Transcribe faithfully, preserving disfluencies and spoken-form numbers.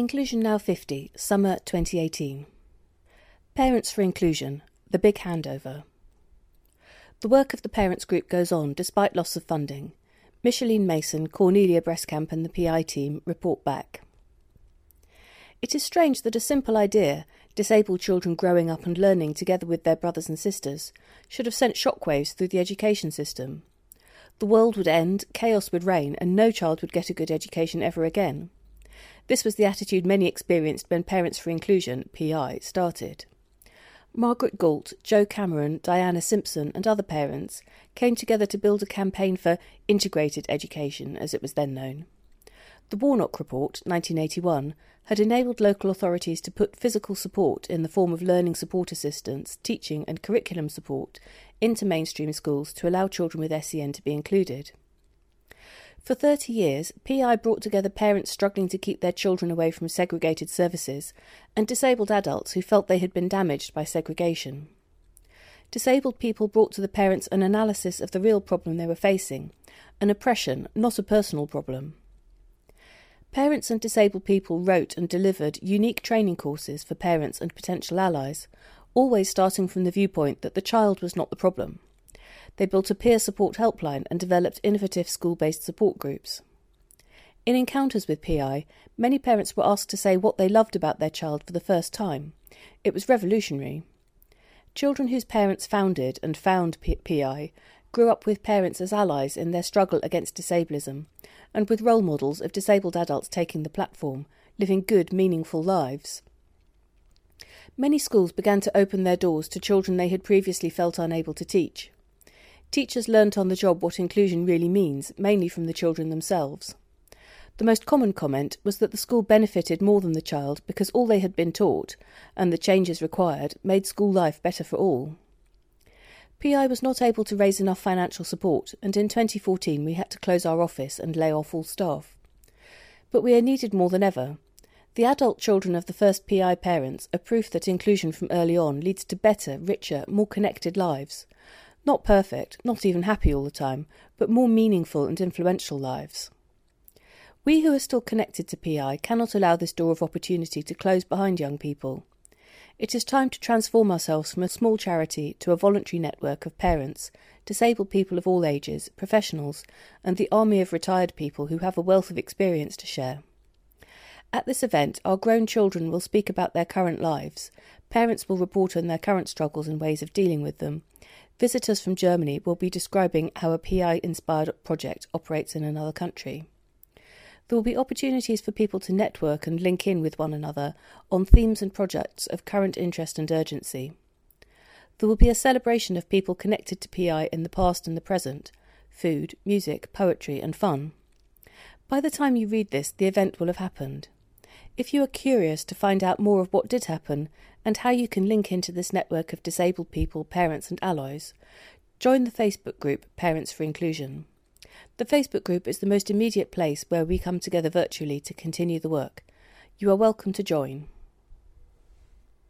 Inclusion Now fifty, Summer twenty eighteen. Parents for Inclusion, the Big Handover. The work of the parents group goes on despite loss of funding. Micheline Mason, Cornelia Breskamp and the P I team report back. It is strange that a simple idea, disabled children growing up and learning together with their brothers and sisters, should have sent shockwaves through the education system. The world would end, chaos would reign, and no child would get a good education ever again. This was the attitude many experienced when Parents for Inclusion, P I, started. Margaret Galt, Joe Cameron, Diana Simpson and other parents came together to build a campaign for integrated education, as it was then known. The Warnock Report, nineteen eighty-one, had enabled local authorities to put physical support in the form of learning support assistance, teaching and curriculum support into mainstream schools to allow children with S E N to be included. For thirty years, P I brought together parents struggling to keep their children away from segregated services and disabled adults who felt they had been damaged by segregation. Disabled people brought to the parents an analysis of the real problem they were facing, an oppression, not a personal problem. Parents and disabled people wrote and delivered unique training courses for parents and potential allies, always starting from the viewpoint that the child was not the problem. They built a peer support helpline and developed innovative school-based support groups. In encounters with P I, many parents were asked to say what they loved about their child for the first time. It was revolutionary. Children whose parents founded and found P I grew up with parents as allies in their struggle against disablism, and with role models of disabled adults taking the platform, living good, meaningful lives. Many schools began to open their doors to children they had previously felt unable to teach. Teachers learnt on the job what inclusion really means, mainly from the children themselves. The most common comment was that the school benefited more than the child because all they had been taught, and the changes required, made school life better for all. P I was not able to raise enough financial support, and in twenty fourteen we had to close our office and lay off all staff. But we are needed more than ever. The adult children of the first P I parents are proof that inclusion from early on leads to better, richer, more connected lives. Not perfect, not even happy all the time, but more meaningful and influential lives. We who are still connected to P I cannot allow this door of opportunity to close behind young people. It is time to transform ourselves from a small charity to a voluntary network of parents, disabled people of all ages, professionals, and the army of retired people who have a wealth of experience to share. At this event, our grown children will speak about their current lives, parents will report on their current struggles and ways of dealing with them. Visitors from Germany will be describing how a P I-inspired project operates in another country. There will be opportunities for people to network and link in with one another on themes and projects of current interest and urgency. There will be a celebration of people connected to P I in the past and the present, food, music, poetry and fun. By the time you read this, the event will have happened. If you are curious to find out more of what did happen and how you can link into this network of disabled people, parents and allies, join the Facebook group Parents for Inclusion. The Facebook group is the most immediate place where we come together virtually to continue the work. You are welcome to join.